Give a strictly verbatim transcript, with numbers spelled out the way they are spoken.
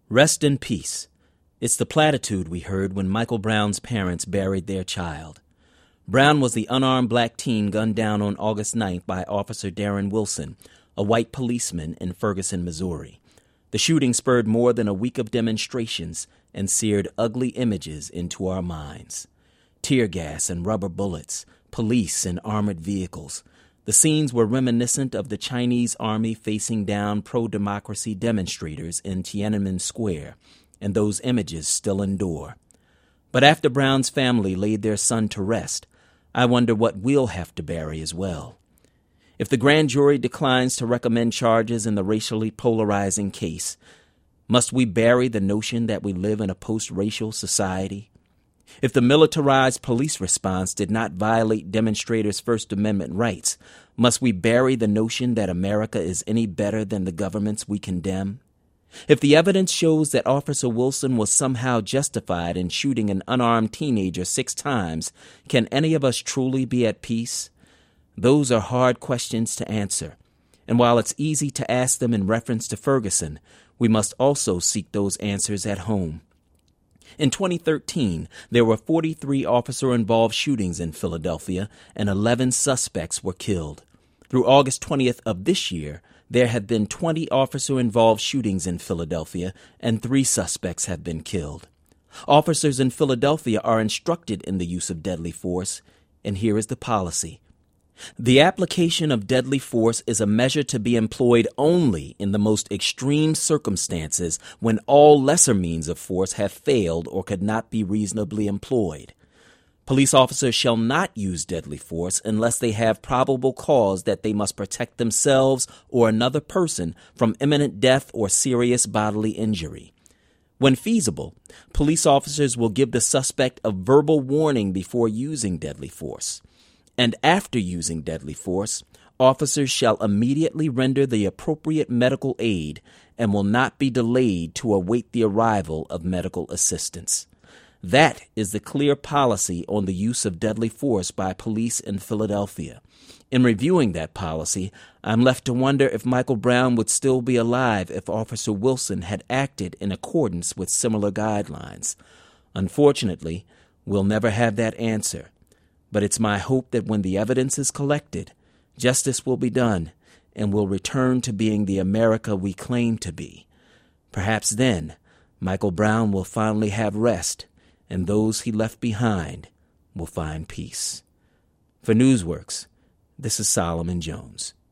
Rest in peace. It's the platitude we heard when Michael Brown's parents buried their child. Brown was the unarmed black teen gunned down on August ninth by Officer Darren Wilson, a white policeman in Ferguson, Missouri. The shooting spurred more than a week of demonstrations and seared ugly images into our minds. Tear gas and rubber bullets, police and armored vehicles. The scenes were reminiscent of the Chinese army facing down pro-democracy demonstrators in Tiananmen Square, and those images still endure. But after Brown's family laid their son to rest, I wonder what we'll have to bury as well. If the grand jury declines to recommend charges in the racially polarizing case, must we bury the notion that we live in a post-racial society? If the militarized police response did not violate demonstrators' First Amendment rights, must we bury the notion that America is any better than the governments we condemn? If the evidence shows that Officer Wilson was somehow justified in shooting an unarmed teenager six times, can any of us truly be at peace? Those are hard questions to answer, and while it's easy to ask them in reference to Ferguson, we must also seek those answers at home. In twenty thirteen, there were forty-three officer-involved shootings in Philadelphia, and eleven suspects were killed. Through August twentieth of this year, there have been twenty officer-involved shootings in Philadelphia, and three suspects have been killed. Officers in Philadelphia are instructed in the use of deadly force, and here is the policy. The application of deadly force is a measure to be employed only in the most extreme circumstances when all lesser means of force have failed or could not be reasonably employed. Police officers shall not use deadly force unless they have probable cause that they must protect themselves or another person from imminent death or serious bodily injury. When feasible, police officers will give the suspect a verbal warning before using deadly force. And after using deadly force, officers shall immediately render the appropriate medical aid and will not be delayed to await the arrival of medical assistance. That is the clear policy on the use of deadly force by police in Philadelphia. In reviewing that policy, I'm left to wonder if Michael Brown would still be alive if Officer Wilson had acted in accordance with similar guidelines. Unfortunately, we'll never have that answer. But it's my hope that when the evidence is collected, justice will be done and we'll return to being the America we claim to be. Perhaps then, Michael Brown will finally have rest and those he left behind will find peace. For Newsworks, this is Solomon Jones.